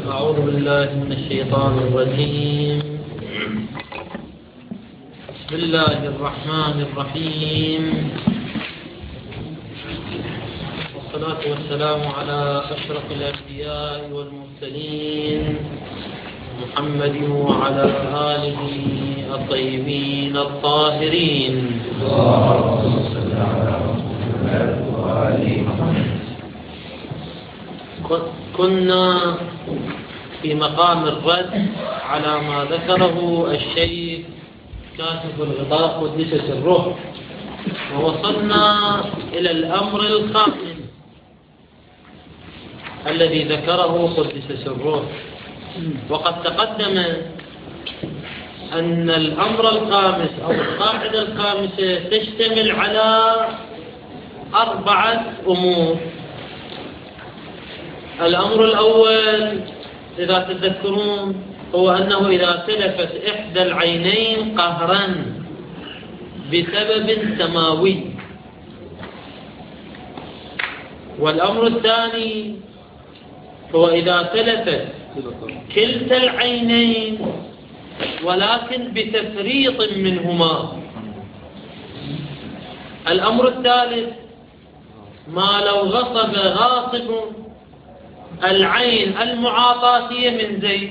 أعوذ بالله من الشيطان الرجيم. بسم الله الرحمن الرحيم، والصلاة والسلام على أشرف الأنبياء والمرسلين محمد وعلى آله الطيبين الطاهرين. كنا في مقام الرد على ما ذكره الشيخ كاتب الغطاء قدس سره، ووصلنا إلى الأمر الخامس الذي ذكره قدس سره. وقد تقدم أن الأمر الخامس أو القاعدة الخامسة تشتمل على 4 أمور. الأمر الأول إذا تذكرون هو أنه إذا تلفت إحدى العينين قهرا بسبب سماوي. والأمر الثاني هو إذا تلفت كلتا العينين ولكن بتفريط منهما. الأمر الثالث ما لو غصب غاصب العين المعاطاتية من زيد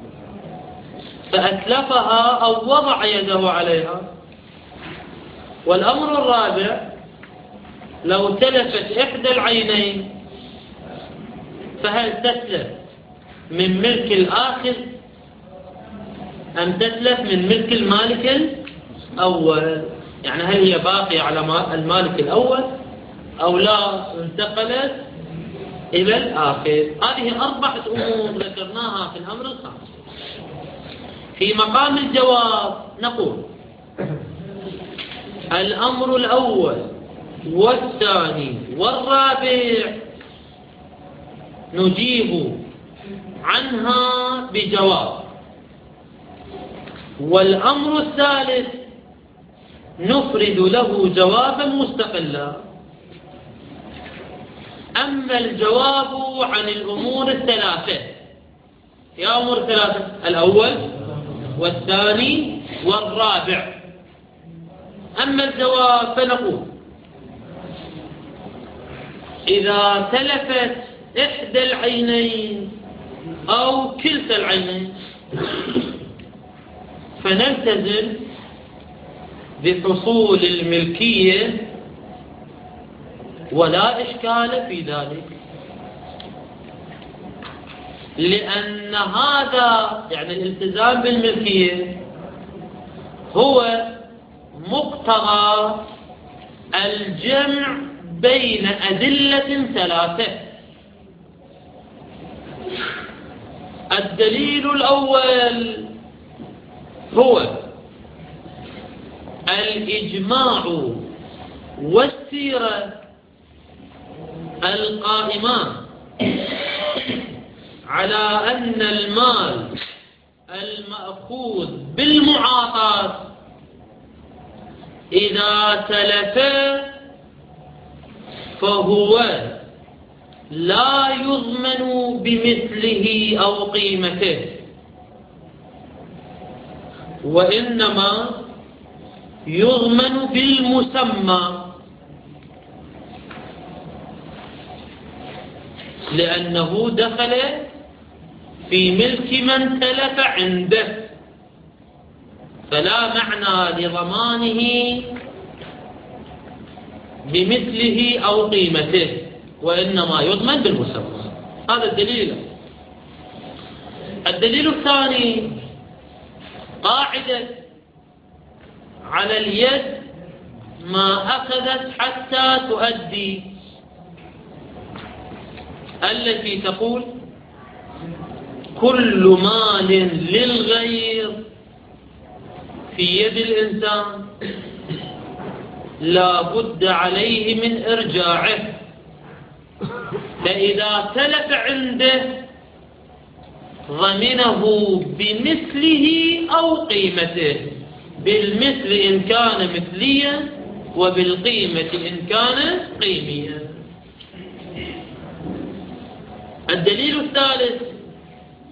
فأتلفها أو وضع يده عليها. والأمر الرابع لو تلفت إحدى العينين فهل تتلف من ملك الآخر أم تتلف من ملك المالك الأول؟ يعني هل هي باقية على المالك الأول أو لا انتقلت إلى الآخر؟ هذه 4 أمور ذكرناها في الأمر الخامس. في مقام الجواب نقول الأمر الأول والثاني والرابع نجيب عنها بجواب، والأمر الثالث نفرد له جوابا مستقلا. أما الجواب عن الأمور الثلاثة، يا أمور 3: الأول والثاني والرابع. أما الجواب فنقول إذا تلفت إحدى العينين أو كلتا العينين فنلتزم بحصول الملكية ولا إشكال في ذلك، لأن هذا يعني الالتزام بالملكية هو مقتضى الجمع بين أدلة 3. الدليل الأول هو الإجماع والسيرة القائمان على أن المال المأخوذ بالمعاطاة إذا تلف فهو لا يضمن بمثله أو قيمته، وإنما يضمن بالمسمى، لأنه دخل في ملك من تلف عنده، فلا معنى لضمانه بمثله أو قيمته، وإنما يضمن بالمسمى. هذا الدليل. الدليل الثاني قاعدة على اليد ما أخذت حتى تؤدي، التي تقول كل مال للغير في يد الإنسان لا بد عليه من إرجاعه، فإذا تلف عنده ضمنه بمثله أو قيمته، بالمثل إن كان مثليا وبالقيمة إن كان قيميا. الدليل الثالث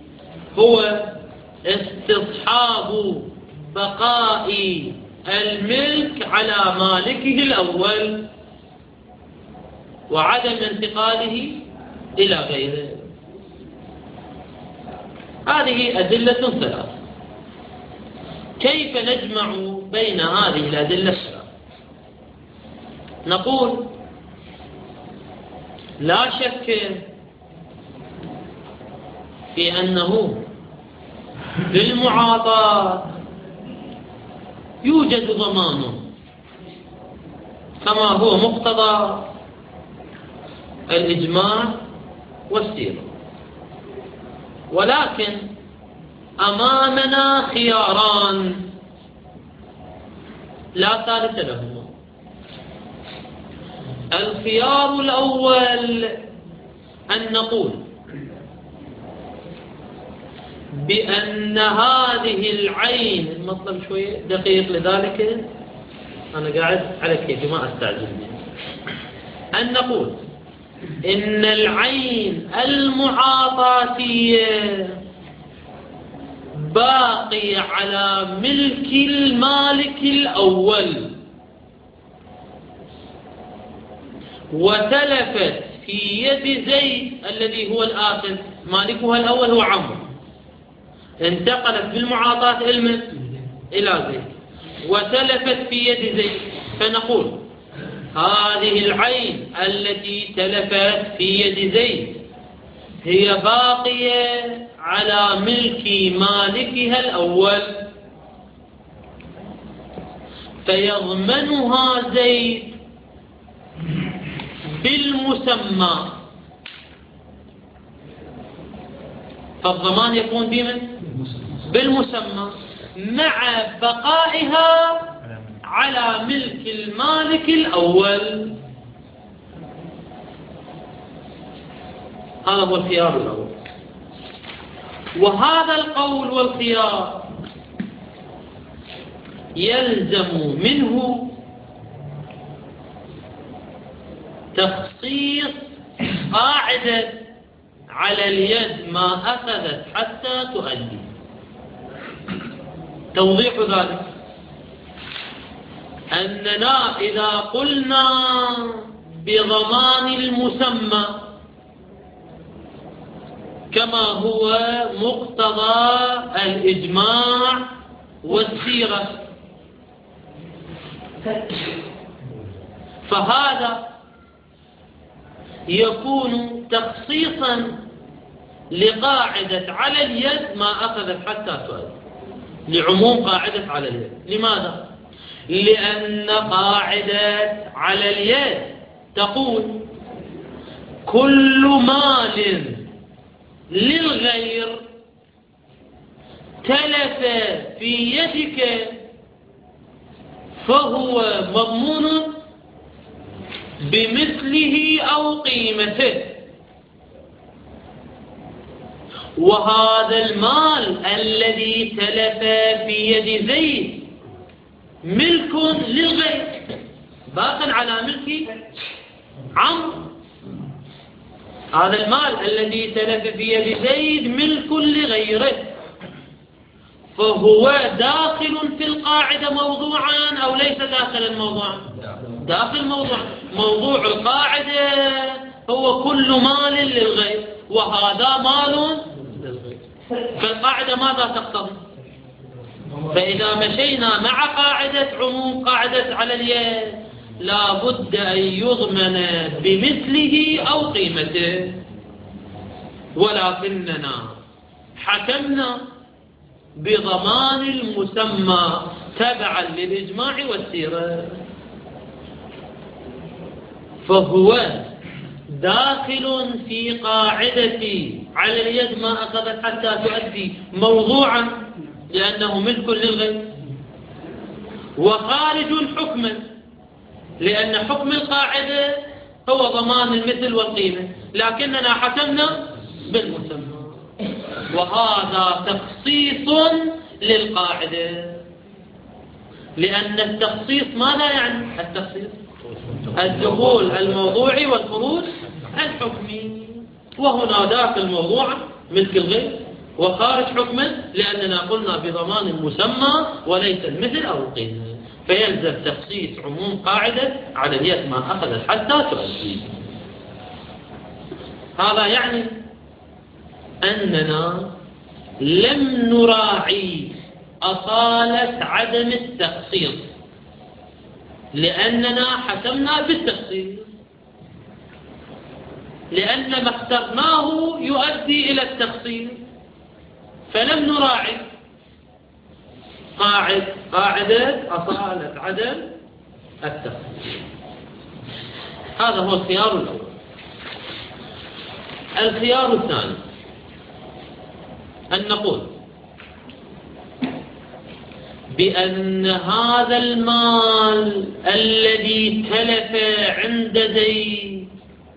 هو استصحاب بقاء الملك على مالكه الأول وعدم انتقاله إلى غيره. هذه أدلة ثلاث. كيف نجمع بين هذه الأدلة الثلاث؟ نقول لا شك في أنه في المعاطاة يوجد ضمان كما هو مقتضى الإجماع والسيرة، ولكن أمامنا خياران لا ثالث لهما. الخيار الأول أن نقول بأن هذه العين، المطلب شوية دقيق لذلك أنا قاعد على كيفي ما أستعجل، أن نقول إن العين المعاطاتية باقي على ملك المالك الأول، وتلفت في يد زيد الذي هو الآخر، مالكها الأول هو عمرو، انتقلت بالمعاطاة إلى زيد وتلفت في يد زيد، فنقول هذه العين التي تلفت في يد زيد هي باقية على ملك مالكها الأول، فيضمنها زيد بالمسمى. فالضمان يكون بالمسمى مع بقائها على ملك المالك الأول. هذا هو الخيار الأول. وهذا القول والخيار يلزم منه تخصيص قاعدة على اليد ما أخذت حتى تؤدي. توضيح ذلك أننا إذا قلنا بضمان المسمى كما هو مقتضى الإجماع والسيرة، فهذا يكون تخصيصا لقاعدة على اليد ما أخذت حتى تؤدي، لعموم قاعدة على اليد. لماذا؟ لأن قاعدة على اليد تقول كل مال للغير تلف في يدك فهو مضمون بمثله أو قيمته، وهذا المال الذي تلف في يد زيد ملك للغير باق على ملك عمرو. هذا المال الذي تلف في يد زيد ملك لغيره، فهو داخل في القاعدة موضوعا أو ليس داخل موضوعا؟ داخل موضوعا. موضوع القاعدة هو كل مال للغير، وهذا مال للغير. فالقاعدة ماذا تقتضي؟ فإذا مشينا مع قاعدة عموم قاعدة على اليد لا بد أن يضمن بمثله أو قيمته، ولكننا حكمنا بضمان المسمى تبعا للإجماع والسيرة، فهو داخل في قاعدة على اليد ما أخذت حتى تؤدي موضوعا لأنه ملك للغير، وخارج حكما لأن حكم القاعدة هو ضمان المثل والقيمة، لكننا حكمنا بالمسمى. وهذا تخصيص للقاعدة، لأن التخصيص ماذا يعني؟ التخصيص الدخول الموضوعي والخروج الحكمي، وهنا داخل الموضوع ملك الغير وخارج حكما، لأننا قلنا بضمان المسمى وليس المثل أو القيمة، فيلزم تخصيص عموم قاعدة على اليد ما أخذت حتى تؤدي. هذا يعني أننا لم نراعي أصالة عدم التخصيص، لأننا حكمنا بالتخصيص، لأن ما اخترناه يؤدي إلى التخصيص، فلم نراعي قاعدة أصالة عدم التخصيص. هذا هو الخيار الأول. الخيار الثاني أن نقول بأن هذا المال الذي تلف عند زيد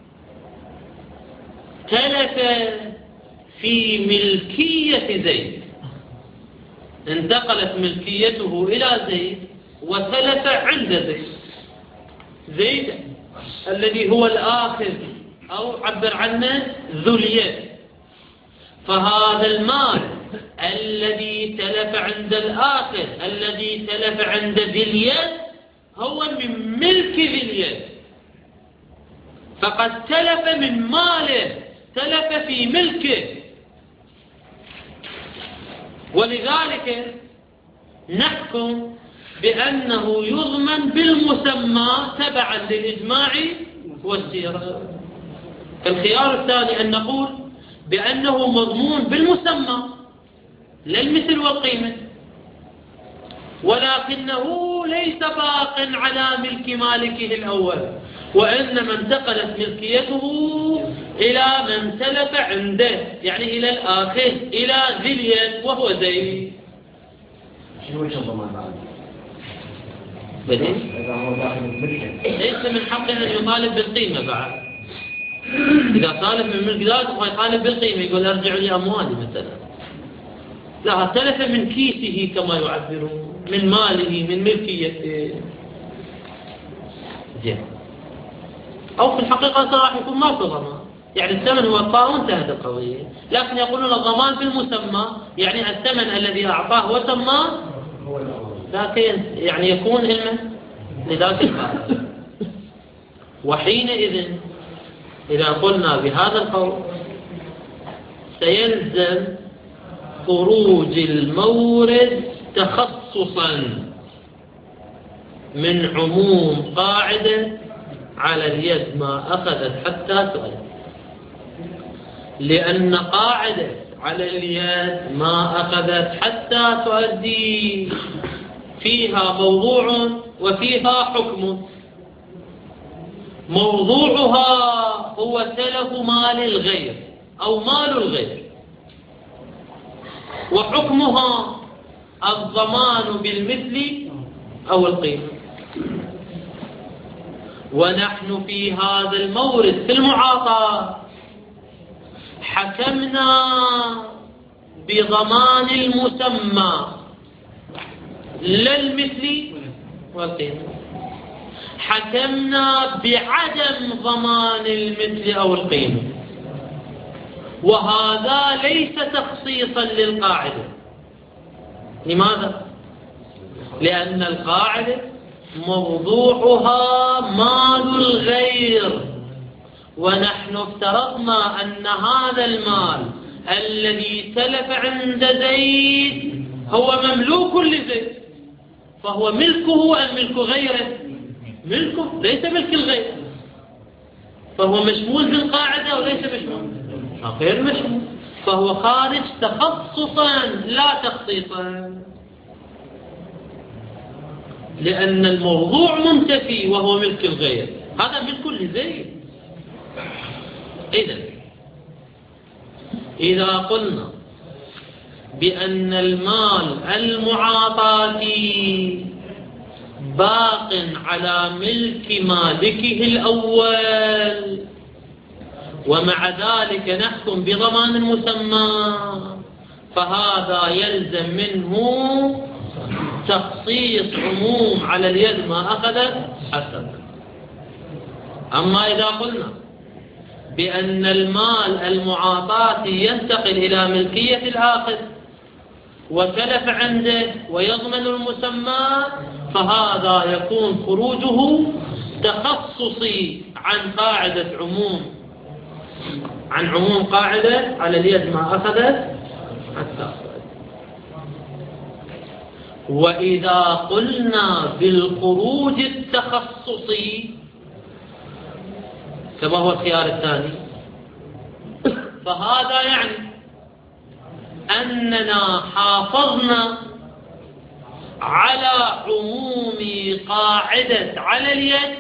تلف في ملكية زيد، انتقلت ملكيته إلى زيد وتلف عند زيد. زيد الذي هو الآخذ أو عبر عنه ذو اليد، فهذا المال الذي تلف عند الآخذ الذي تلف عند ذي اليد هو من ملك ذي اليد، فقد تلف من ماله، تلف في ملكه، ولذلك نحكم بأنه يضمن بالمسمى تبعا للإجماع والسيرة. الخيار الثاني أن نقول بأنه مضمون بالمسمى لا المثل والقيمة، ولكنه ليس باق على ملك مالكه الأول، وإنما انتقلت ملكيته إلى من تلف عنده، يعني إلى الآخذ، إلى ذي اليد وهو زيد. شنو وجه الضمان بعد؟ إذا هو داخل الملك ليس من حقه أن يطالب بالقيمة بعد. إذا طالب من ملك ذاته هو يطالب بالقيمة، يقول ارجع لي أموالي مثلا. لا، تلف من كيسه كما يعبرون، من ماله، من ملكيته. زين. أو في الحقيقة راح يكون ما في ضمان، يعني الثمن هو الطاء وانتهت القضية، لكن يقولون الضمان بالمسمى، يعني الثمن الذي أعطاه وسماه لكن يعني يكون علما لذاك الفعل. وحينئذ إذا قلنا بهذا القول سيلزم خروج المورد تخصصا من عموم قاعدة على اليد ما أخذت حتى تؤدي، لأن قاعدة على اليد ما أخذت حتى تؤدي فيها موضوع وفيها حكم. موضوعها هو تلف مال الغير أو مال الغير، وحكمها الضمان بالمثل أو القيمة. ونحن في هذا المورد في المعاطاة حكمنا بضمان المسمى لا المثل والقيمة، حكمنا بعدم ضمان المثل أو القيمة، وهذا ليس تخصيصا للقاعدة. لماذا؟ لأن القاعدة موضوعها مال الغير، ونحن افترضنا أن هذا المال الذي تلف عند زيد هو مملوك لزيد، فهو ملكه أم ملك غيره؟ ملكه، ليس ملك الغير، فهو مشمول بالقاعدة وليس مشمول، غير مشمول، فهو خارج تخصصا لا تخصيصا، لأن الموضوع منتفي وهو ملك الغير، هذا ملك لزيد. إذا قلنا بأن المال المعاطاتي باق على ملك مالكه الأول، ومع ذلك نحكم بضمان المسمى، فهذا يلزم منه تخصيص عموم على اليد ما أخذت حسب. أما إذا قلنا بأن المال المعاطاتي ينتقل إلى ملكية الآخذ وتلف عنده ويضمن المسمى، فهذا يكون خروجه تخصصي عن قاعدة عموم، عن عموم قاعدة على اليد ما أخذت حتى أخذت. وإذا قلنا بالخروج التخصصي كما هو الخيار الثاني، فهذا يعني أننا حافظنا على عموم قاعدة على اليد،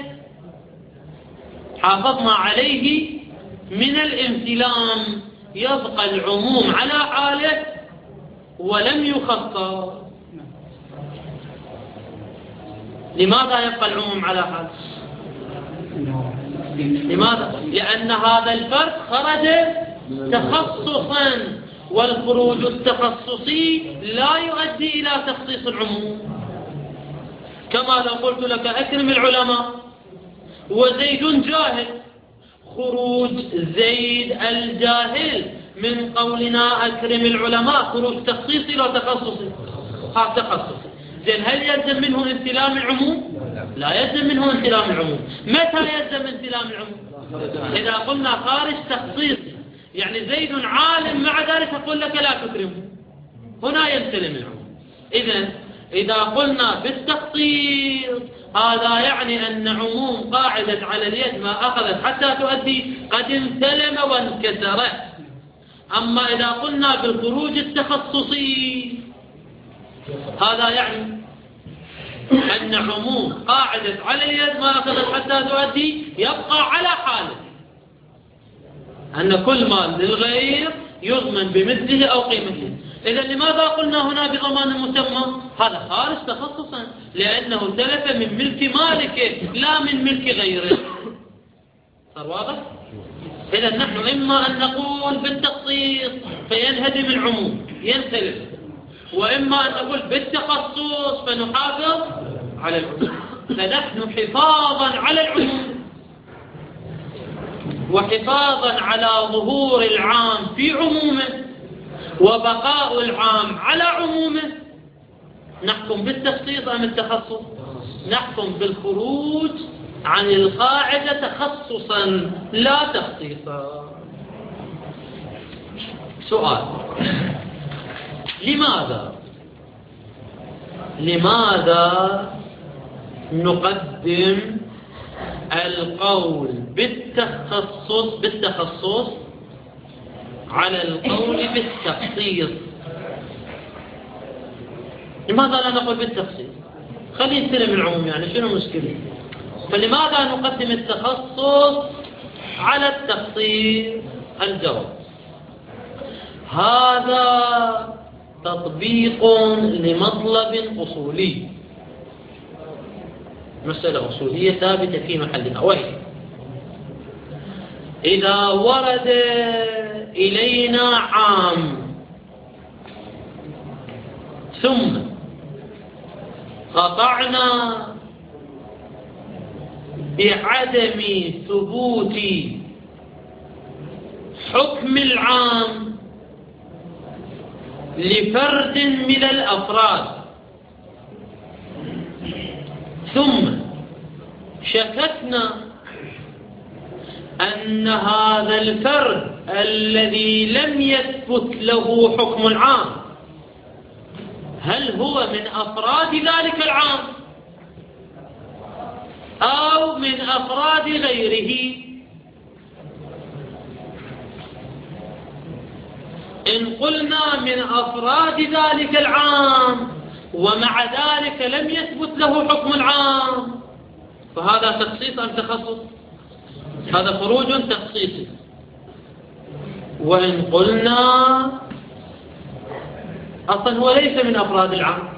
حافظنا عليه من الامتلام، يبقى العموم على حاله ولم يخصص. لماذا يبقى العموم على حاله؟ لماذا؟ لأن هذا الفرد خرج تخصصا، والخروج التخصصي لا يؤدي إلى تخصيص العموم. كما لو قلت لك أكرم العلماء وزيد جاهل، خروج زيد الجاهل من قولنا أكرم العلماء خروج تخصيصي لا تخصصي؟ تخصصي. زين، هل يلزم منه امتلام العموم؟ لا يلزم منه امتلام العموم. متى يلزم امتلام العموم؟ إذا قلنا خارج تخصيصي، يعني زيد عالم مع ذلك أقول لك لا تكرمه، هنا يلتزم العموم. إذا قلنا بالتخصيص هذا يعني أن عموم قاعدة على اليد ما أخذت حتى تؤدي قد امتلم وانكسرت. أما إذا قلنا بالخروج التخصصي هذا يعني أن عموم قاعدة على اليد ما أخذت حتى تؤدي يبقى على حاله، أن كل مال للغير يضمن بمثله أو قيمته. إذا لماذا قلنا هنا بضمان المسمى؟ هذا خارج تخصصا، لأنه تلف من ملك مالكه لا من ملك غيره. صار واضح؟ إذا نحن إما أن نقول بالتخصيص فينهدم العموم ينتلف، وإما أن نقول بالتخصص فنحافظ على العموم. فنحن حفاظا على العموم وحفاظا على ظهور العام في عمومه وبقاء العام على عمومه نحكم بالتخصيص أم التخصص؟ نحكم بالخروج عن القاعدة تخصصا لا تخصيصا. سؤال: لماذا نقدم القول بالتخصص على القول بالتخصيص؟ لماذا لا نقول بالتخصيص؟ خلي نستلم العموم، يعني شنو المشكلة؟ فلماذا نقدم التخصص على التخصيص؟ الجواب: هذا تطبيق لمطلب أصولي، مسألة أصولية ثابتة في محلها، وهي إذا ورد إلينا عام ثم قطعنا بعدم ثبوت حكم العام لفرد من الأفراد، ثم شككنا أن هذا الفرد الذي لم يثبت له حكم العام هل هو من أفراد ذلك العام أو من أفراد غيره. إن قلنا من أفراد ذلك العام ومع ذلك لم يثبت له حكم العام فهذا تخصيص أم تخصص؟ هذا خروج تخصيصي. وإن قلنا أصلا هو ليس من أفراد العام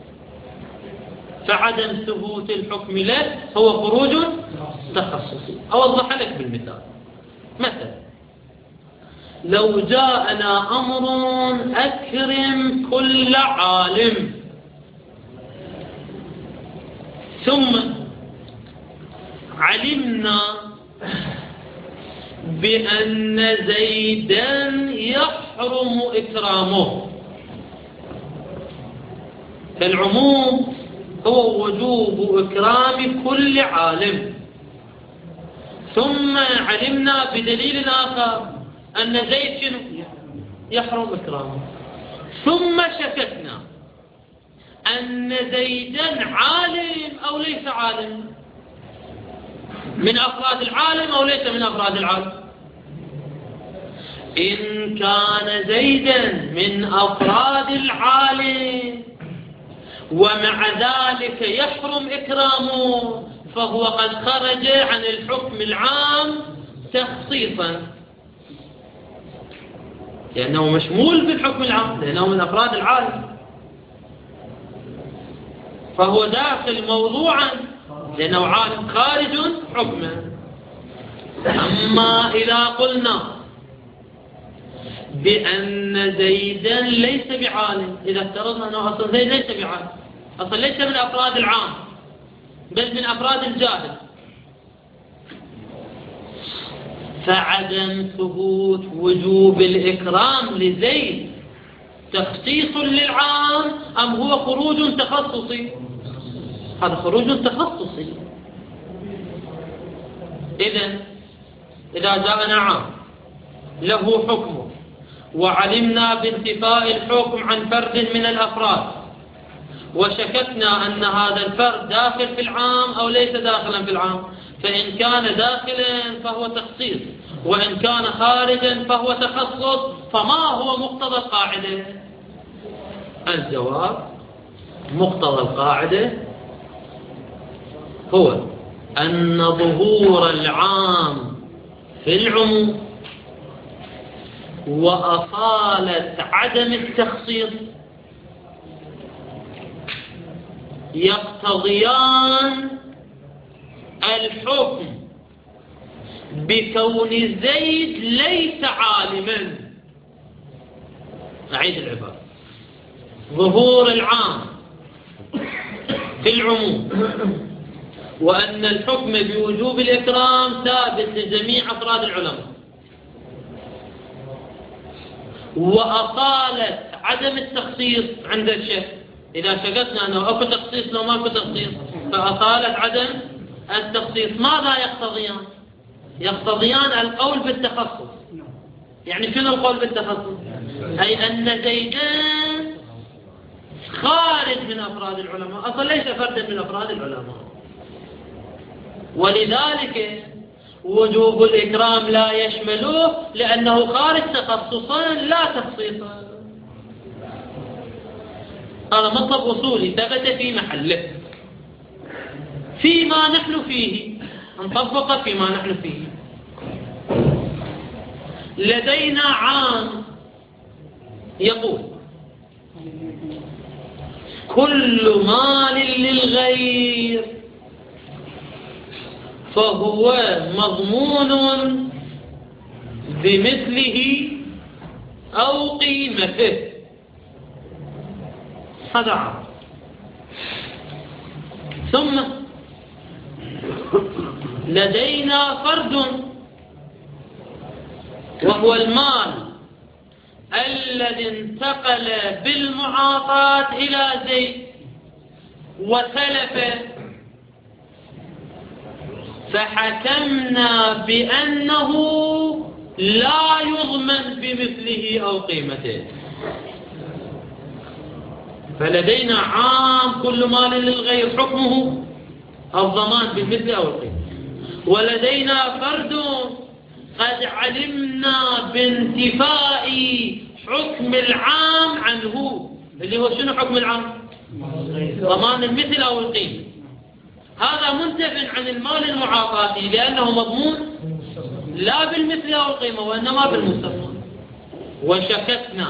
فعدم ثبوت الحكم له هو خروج تخصصي. أوضح لك بالمثال: مثلا لو جاءنا أمر أكرم كل عالم، ثم علمنا بأن زيدا يحرم إكرامه. فالعموم هو وجوب إكرام كل عالم، ثم علمنا بدليل آخر أن زيد شنو يحرم إكرامه، ثم شككنا أن زيدا عالم أو ليس عالم، من أفراد العالم أو ليس من أفراد العالم. إن كان زيدا من أفراد العالم ومع ذلك يحرم إكرامه فهو قد خرج عن الحكم العام تخصيصا، لأنه مشمول بالحكم العام، لأنه من أفراد العالم، فهو داخل موضوعا لأنه عالم خارج حكما. أما إذا قلنا بأن زيدا ليس بعالم، إذا افترضنا أنه أصلا زيد ليس بعالم، أصلا ليس من أفراد العام بل من أفراد الجاهل، فعدم ثبوت وجوب الإكرام لزيد تخصيص للعام أم هو خروج تخصصي؟ هذا خروج تخصصي. إذا جاءنا عام له حكمه وعلمنا بانتفاء الحكم عن فرد من الأفراد وشككنا أن هذا الفرد داخل في العام أو ليس داخلا في العام، فإن كان داخلا فهو تخصيص، وإن كان خارجا فهو تخصص. فما هو مقتضى القاعدة؟ الجواب: مقتضى القاعدة هو أن ظهور العام في العموم وأصالة عدم التخصيص يقتضيان الحكم بكون زيد ليس عالما. أعيد العبارة: ظهور العام في العموم وأن الحكم بوجوب الإكرام ثابت لجميع أفراد العلماء، وأصالة عدم التخصيص عند الشيخ. إذا شككنا أنه أكو تخصيص لو ما أكو تخصيص، فأصالة عدم التخصيص ماذا يقتضيان؟ يقتضيان القول بالتخصص. يعني شنو القول بالتخصص؟ أي أن زيدان خارج من أفراد العلماء، أصلا ليس فردا من أفراد العلماء، ولذلك وجوب الإكرام لا يشمله لأنه خارج تخصصا لا تخصيصا. هذا مطلب أصولي ثبت في محله فيما نحن فيه، نطبق فيما نحن فيه. لدينا عام يقول: كل مال للغير فهو مضمون بمثله أو قيمته. هذا عام. ثم لدينا فرد وهو المال الذي انتقل بالمعاطاة إلى زيد وتلف، فحكمنا بأنه لا يضمن بمثله أو قيمته. فلدينا عام كل مال للغير حكمه الضمان بالمثل أو القيمة، ولدينا فرد قد علمنا بانتفاء حكم العام عنه، اللي هو شنو حكم العام؟ ضمان المثل أو القيمة. هذا منتف عن المال المعاطاتي لأنه مضمون لا بالمثل أو القيمة وإنما بالمستثمر. وشككنا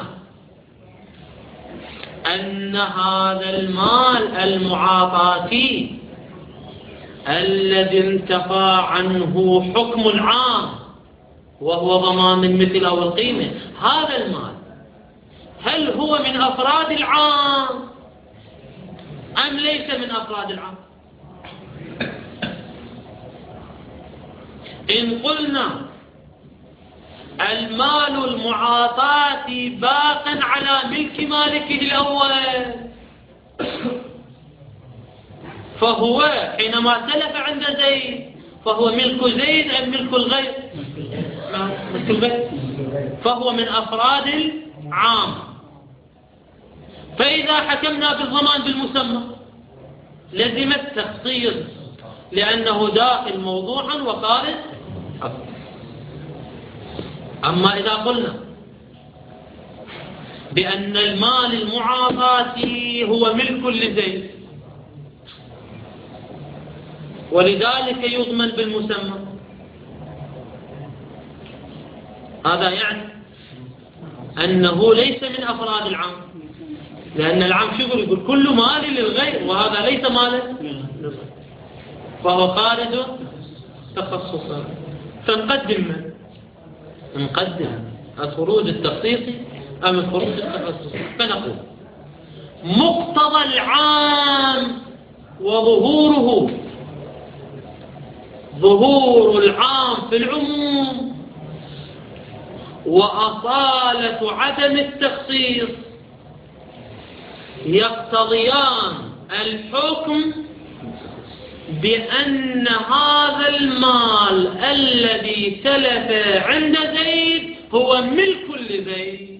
أن هذا المال المعاطاتي الذي انتفى عنه حكم العام وهو ضمان المثل أو القيمة، هذا المال هل هو من أفراد العام أم ليس من أفراد العام؟ إن قلنا المال المعاطاة باق على ملك مالكه الأول، فهو حينما تلف عند زيد فهو ملك زيد أم ملك الغير؟ ملك الغير، فهو من أفراد العام. فإذا حكمنا بالضمان بالمسمى لزم التخصيص لأنه داخل موضوعا وخارج أصلا. أما إذا قلنا بأن المال المعاطاة هو ملك لزيد ولذلك يضمن بالمسمى، هذا يعني أنه ليس من أفراد العام، لأن العام شو يقول كل مال للغير وهذا ليس مالا للغير، فهو خارج تخصصا. فنقدم من؟ نقدم الخروج التخصيصي أم الخروج التخصصي؟ فنقول مقتضى العام وظهوره، ظهور العام في العموم وأصالة عدم التخصيص يقتضيان الحكم بأن هذا المال الذي تلف عند زيد هو ملك لزيد.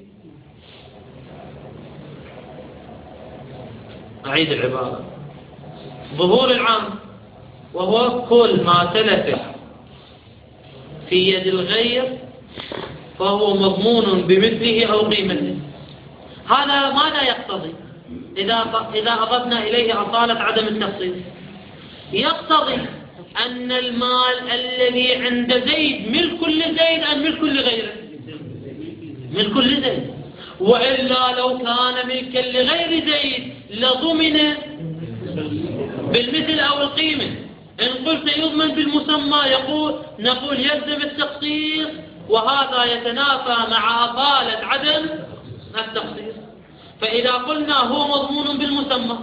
أعيد العبارة: ظهور العام وهو كل ما تلف في يد الغير فهو مضمون بمثله أو قيمته. هذا ماذا يقتضي إذا أضفنا إليه أصالة عدم التخصيص؟ يقتضي أن المال الذي عند زيد ملك لزيد أم ملك لغيره؟ ملك لزيد، وإلا لو كان ملكا لغير زيد لضمن بالمثل أو القيمة. إن قلت يضمن بالمسمى نقول يلزم التخصيص، وهذا يتنافى مع أصالة عدم التخصيص. فإذا قلنا هو مضمون بالمسمى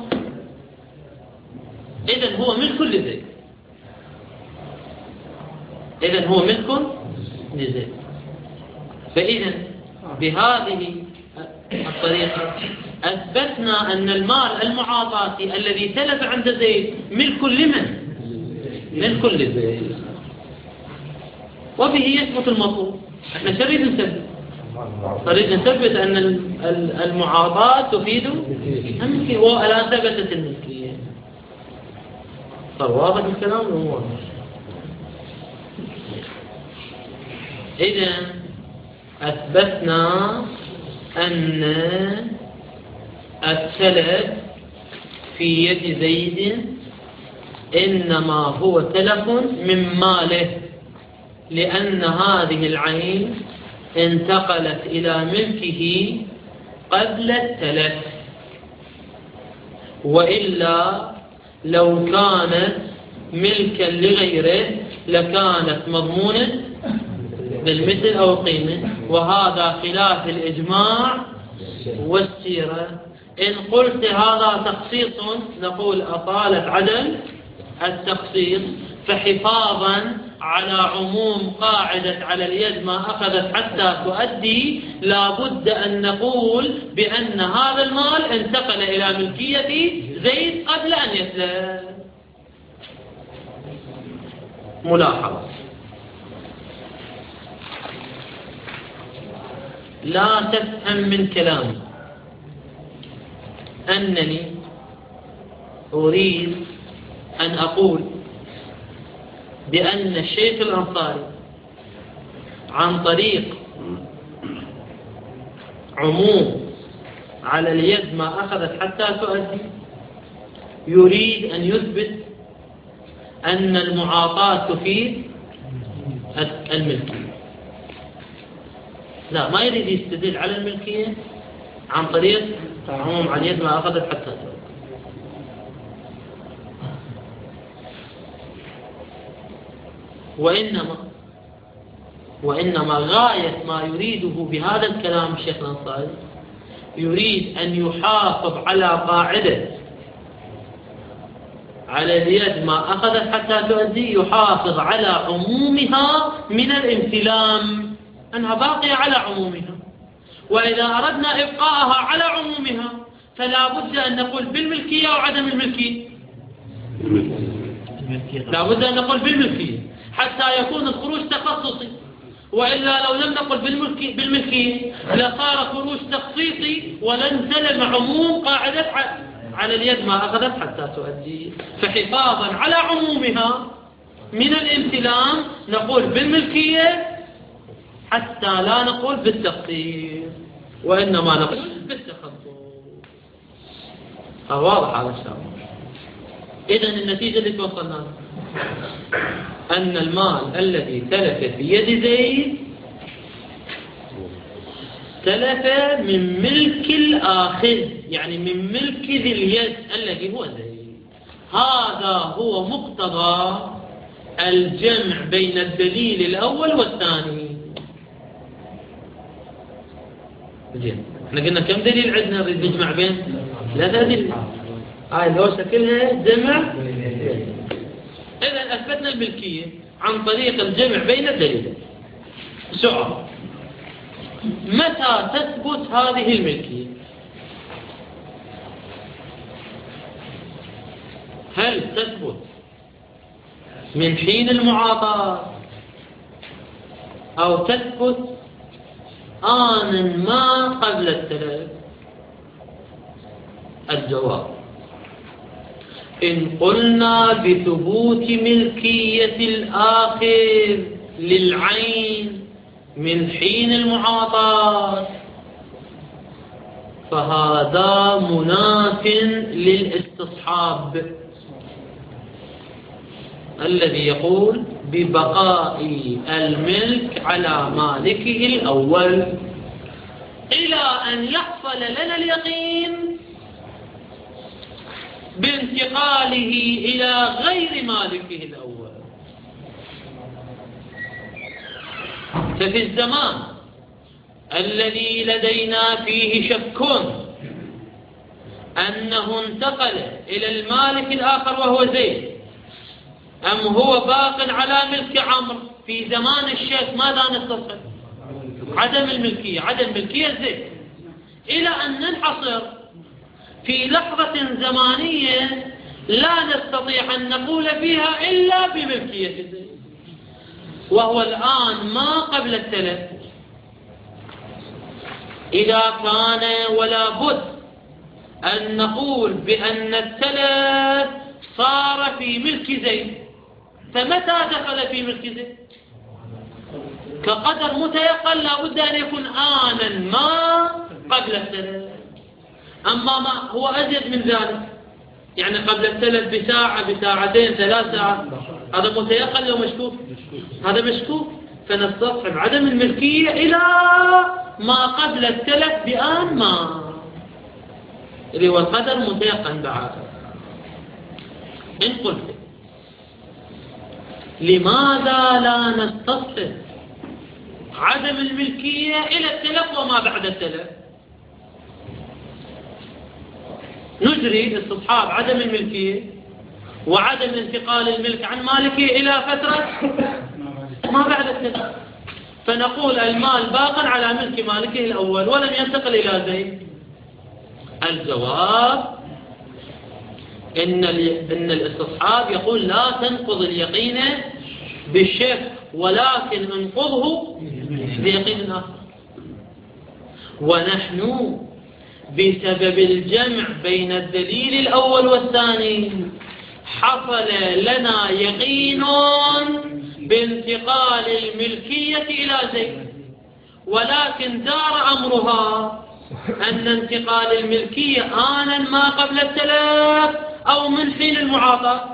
إذن هو ملك لزيد، إذن هو ملك لزيد. فإذن بهذه الطريقة أثبتنا أن المال المعاطاة الذي تلف عند زيد ملك لمن؟ ملك لزيد، وبه يثبت المطلوب. احنا شو نريد نثبت؟ نريد نثبت أن المعاطاة تفيد الملكية، ولا ثبتت الملكية. صار واضح الكلام ولا واضح؟ إذن أثبتنا أن التلف في يد زيد إنما هو تلف من ماله، لأن هذه العين انتقلت إلى ملكه قبل التلف، وإلا لو كانت ملكا لغيره لكانت مضمونة بالمثل أو قيمة، وهذا خلاف الإجماع والسيرة. إن قلت هذا تخصيص نقول أطالة عدم التخصيص، فحفاظا على عموم قاعدة على اليد ما أخذت حتى تؤدي لابد أن نقول بأن هذا المال انتقل إلى ملكية زيد قبل أن يسلم. ملاحظة: لا تفهم من كلامي أنني أريد أن أقول بأن الشيخ الأنصاري عن طريق عموم على اليد ما أخذت حتى تؤدي يريد أن يثبت أن المعاطاة تفيد الملكية. لا، ما يريد يستدل على الملكية عن طريق عموم على اليد ما أخذت حتى تؤدي. وإنما غاية ما يريده بهذا الكلام الشيخ الأنصاري يريد أن يحافظ على قاعدة على اليد ما أخذت حتى تؤدي، يحافظ على عمومها من الامتلام أنها باقية على عمومها، وإذا أردنا إبقاءها على عمومها فلا بد أن نقول بالملكية وعدم الملكية. لا بد أن نقول بالملكية حتى يكون الخروج تخصصي، وإلا لو لم نقل بالملكية لصار خروج تخصيصي ولن سلم عموم قاعدة على اليد ما أخذت حتى تؤدي. فحفاظا على عمومها من الامتلام نقول بالملكية حتى لا نقول بالتخصيص، وإنما نقول بالتخصص. واضح هذا الشيء. إذن النتيجة اللي توصلنا أن المال الذي تلف في يد زيد تلف من ملك الآخذ، يعني من ملك ذي اليد الذي هو زيد. هذا هو مقتضى الجمع بين الدليل الأول والثاني. زين، احنا قلنا كم دليل عندنا نريد نجمع بين 3 دليل. هاي لو شكلها جمع. إذا أثبتنا الملكية عن طريق الجمع بين الدليلين. سؤال: متى تثبت هذه الملكية؟ هل تثبت من حين المعاطاة أو تثبت آن ما قبل التلف؟ الجواب: إن قلنا بثبوت ملكية الآخر للعين من حين المعاطاة فهذا مناف للاستصحاب الذي يقول ببقاء الملك على مالكه الأول إلى أن يحصل لنا اليقين بانتقاله إلى غير مالكه الأول. ففي الزمان الذي لدينا فيه شك أنه انتقل إلى المالك الآخر وهو زيد أم هو باق على ملك عمرو، في زمان الشك ماذا نستصحب؟ عدم الملكية، عدم ملكية زيد، إلى أن ننحصر في لحظة زمانية لا نستطيع أن نقول فيها إلا بملكية زيد، وهو الآن ما قبل التلف. إذا كان ولا بد أن نقول بأن التلف صار في ملك زيد، فمتى دخل في ملك زيد؟ كقدر متيقن لا بد أن يكون آنا ما قبل التلف. أما ما هو أزيد من ذلك، يعني قبل التلف بساعة بساعتين 3 ساعات، هذا متيقن لو مشكوك؟ هذا مشكوك، فنستصحب عدم الملكية إلى ما قبل التلف بآن ما، اللي هو القدر متيقن بعد. إن قلت لماذا لا نستصحب عدم الملكية إلى التلف وما بعد التلف؟ نجري استصحاب عدم الملكية وعدم انتقال الملك عن مالكه إلى فترة ما بعد التلف، فنقول المال باقا على ملك مالكه الأول ولم ينتقل إلى زيد. الجواب: إن الاستصحاب يقول لا تنقض اليقين بالشك، ولكن انقضه بيقين آخر. ونحن بسبب الجمع بين الدليل الأول والثاني حصل لنا يقين بانتقال الملكية إلى زيد، ولكن دار أمرها أن انتقال الملكية آنا ما قبل التلف أو من حين المعاطاة،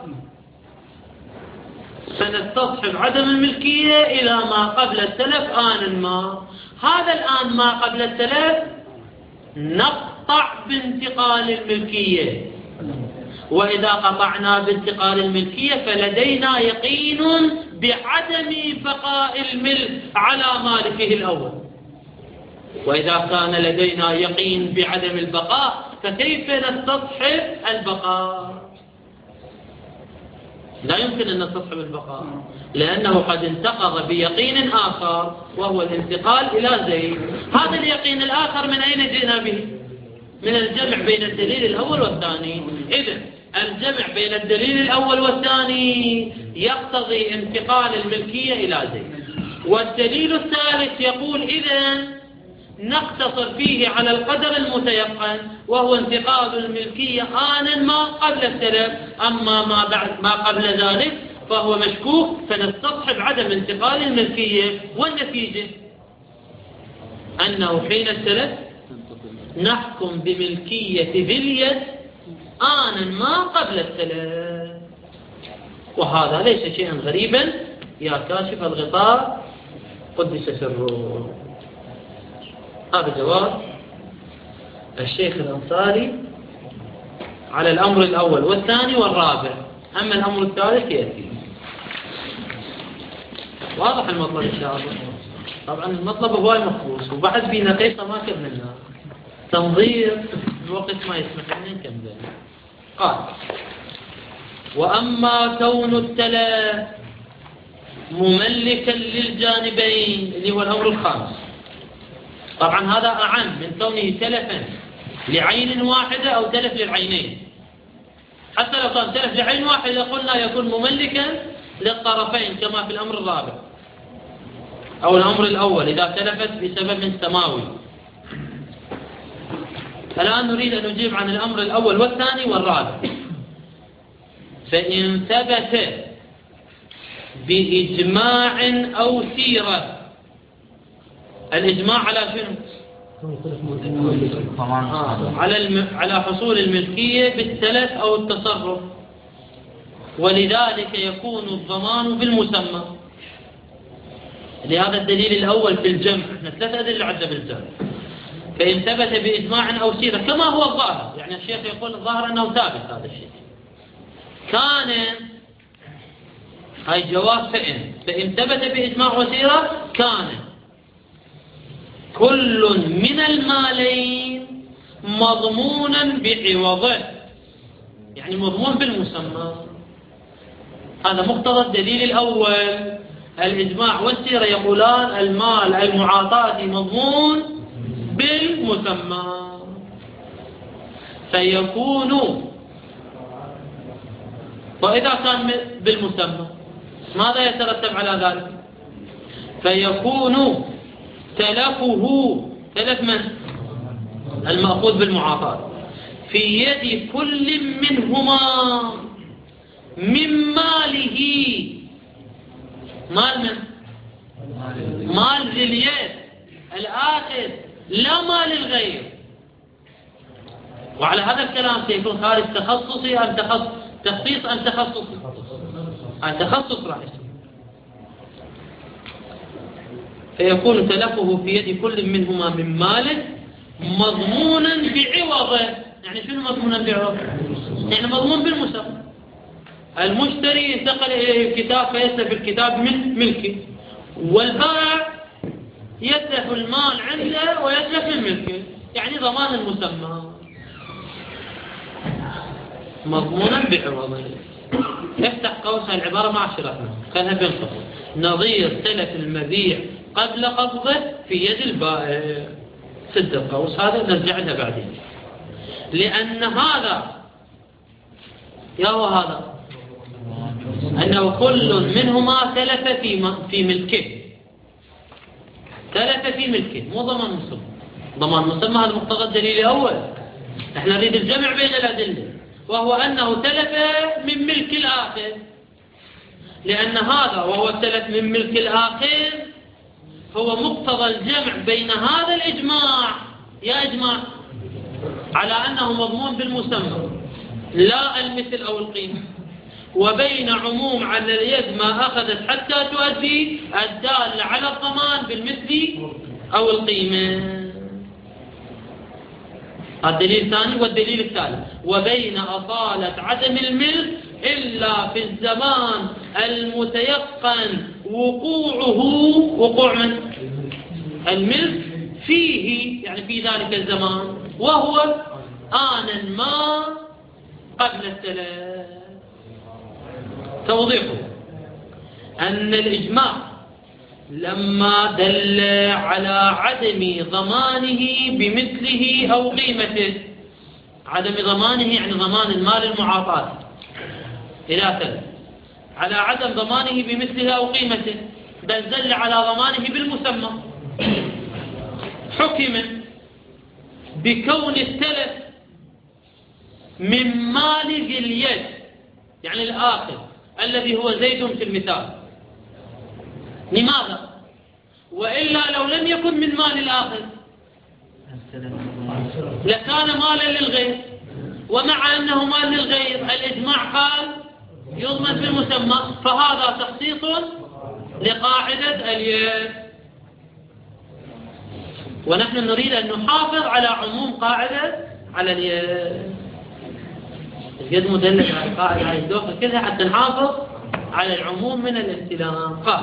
فنستصحب عدم الملكية إلى ما قبل التلف آنا ما. هذا الآن ما قبل التلف نقطع بانتقال الملكية، وإذا قطعنا بانتقال الملكية فلدينا يقين بعدم بقاء الملك على مالكه الأول. وإذا كان لدينا يقين بعدم البقاء فكيف نستصحب البقاء؟ لا يمكن أن نستصحب البقاء، لأنه قد انتقض بيقين آخر وهو الانتقال إلى زيد. هذا اليقين الآخر من أين جئنا به؟ من الجمع بين الدليل الأول والثاني. إذن الجمع بين الدليل الأول والثاني يقتضي انتقال الملكية إلى زيد. والدليل الثالث يقول إذن نقتصر فيه على القدر المتيقن وهو انتقال الملكية آنا ما قبل السلف، أما ما قبل ذلك فهو مشكوك، فنستصحب عدم انتقال الملكية. والنتيجة أنه حين السلف نحكم بملكية ذي اليد آنا ما قبل السلف، وهذا ليس شيئا غريبا يا كاشف الغطاء قدس سره. هذا جواب الشيخ الأنصاري على الأمر الأول والثاني والرابع. أما الأمر الثالث يأتي. واضح المطلب إن شاء الله. طبعا المطلب هو مخصوص وبعد بينا قيصة ما كملنا، تنظير الوقت ما يسمح لنا نكمل. قال: وأما كون التلف مملكا للجانبين اللي هو الأمر الخامس. طبعا هذا أعم من كونه تلفا لعين واحدة أو تلف للعينين. حتى لو كان تلف لعين واحدة قلنا يكون مملكا للطرفين كما في الأمر الرابع أو الأمر الأول إذا تلفت بسبب سماوي. الآن نريد أن نجيب عن الأمر الأول والثاني والرابع. فإن ثبت بإجماع أو سيرة. الإجماع على شنو؟ على حصول الملكية بالتلف أو التصرف، ولذلك يكون الضمان بالمسمى. لهذا الدليل الأول في الجمع، احنا 3 أدلة عندنا بالجمع. فإن ثبت بإجماع أو سيرة كما هو الظاهر، يعني الشيخ يقول الظاهر أنه ثابت هذا الشيء. كان هاي جواب فإن ثبت بإجماع وسيرة كان كل من المالين مضمونا بعوضه، يعني مضمون بالمسمى. هذا مقتضى الدليل الأول. الإجماع والسيرة يقولان المال المعاطاة مضمون بالمسمى، فيكون. وإذا كان بالمسمى ماذا يترتب على ذلك؟ فيكون تلفه، تلف من؟ المأخوذ بالمعاطاة، في يد كل منهما من ماله. مال من؟ مال ذي اليد الآخذ، لا مال الغير. وعلى هذا الكلام سيكون خارج تخصصي أم تخصيص أم تخصصي؟ التخصص راح يكون. فيكون تلفه في يد كل منهما من ماله مضمونا بعوضه. يعني شنو مضمونا بعوضه؟ يعني مضمون بالمسمى. المشتري انتقل إليه الكتاب فيتلف الكتاب من ملكه، والبائع يتلف المال عنده ويتلف من ملكه، يعني ضمان المسمى مضمونا بعوضه. افتح قوس العبارة مع شرحنا، خلها بين قوسين. نظير تلف المبيع قبل قبضه في يد البائع. سد القوس هذا نرجع لها بعدين. لأن هذا يا هو هذا أنه كل منهما تلف في ملكه، تلف في ملكه، مو ضمان مسمى. ضمان مسمى هذا مقتضى الدليل الأول. احنا نريد الجمع بين الأدلة، وهو أنه تلف من ملك الآخر. لأن هذا وهو التلف من ملك الآخر هو مقتضى الجمع بين هذا الإجماع، يا إجماع على أنه مضمون بالمسمى لا المثل أو القيمة، وبين عموم على اليد ما أخذت حتى تؤدي الدال على الضمان بالمثل أو القيمة. الدليل الثاني. والدليل الثالث: وبين أصالة عدم الملك إلا في الزمان المتيقن وقوعه، وقوع من الملك فيه، يعني في ذلك الزمان، وهو آنا ما قبل السلام. توضيحه أن الإجماع لما دل على عدم ضمانه بمثله أو قيمته، عدم ضمانه يعني ضمان المال المعاطاة إلى ثلث، على عدم ضمانه بمثله أو قيمته، بل دل على ضمانه بالمسمى، حكم بكون التلف من مال ذي اليد، يعني الآخذ الذي هو زيد في المثال. لماذا؟ وإلا لو لم يكن من مال الآخذ لكان مالا للغير، ومع أنه مال للغير الإجماع قال يضمن في المسمى، فهذا تخصيص لقاعدة اليد. ونحن نريد أن نحافظ على عموم قاعدة على اليد. اليد مدلل على القاعدة هاي الدوخة كذا حتى نحافظ على العموم من الامتنان. قال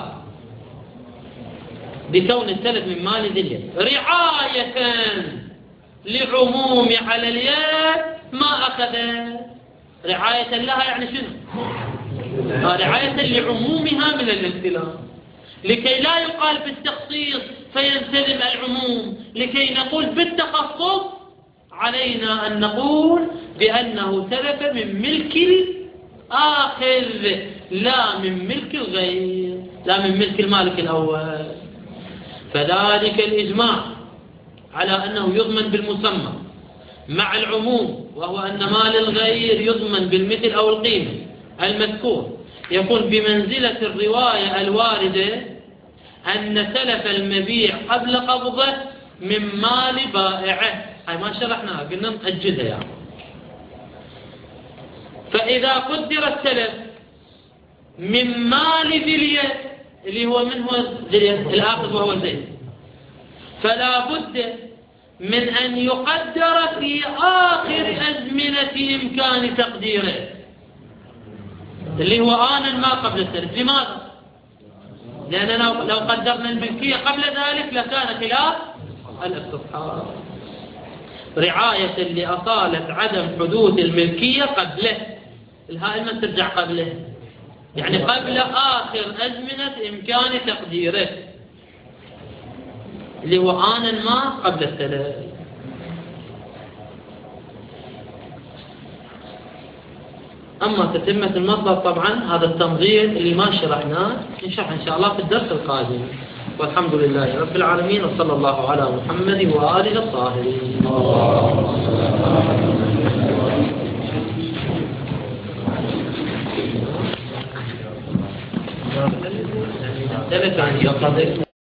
بكون التلف من مال ذي اليد رعاية لعموم على اليد ما أخذ. رعاية لها يعني شنو؟ رعاية لعمومها من الامتنان، لكي لا يقال بالتخصيص فينسلم العموم، لكي نقول بالتخصص علينا أن نقول بأنه تلف من ملك الآخذ لا من ملك الغير، لا من ملك المالك الأول. فذلك الإجماع على أنه يضمن بالمسمى مع العموم، وهو أن مال الغير يضمن بالمثل أو القيمة المذكور، يكون بمنزلة الرواية الواردة أن تلف المبيع قبل قبضه من مال بائعه. هاي ما شرحناها، قلنا نأجلها يعني. فإذا قدر التلف من مال ذي اليد اللي هو من هو الآخذ وهو زيد، فلا بد من أن يقدر في آخر أزمنة إمكان تقديره، اللي هو آنا ما قبل التلف. لماذا؟ لأننا لو قدرنا الملكية قبل ذلك لكان خلاف الاستصحاب، رعاية لأصالة عدم حدوث الملكية قبله. الهاء ما ترجع قبله، يعني قبل آخر أزمنة إمكان تقديره، اللي هو آنا ما قبل التلف. أما تتمة المطلب طبعا هذا التنظير اللي ما شرحناه نشرح إن شاء الله في الدرس القادم. والحمد لله رب العالمين، وصلى الله على محمد وآله الطاهرين. ثلاثة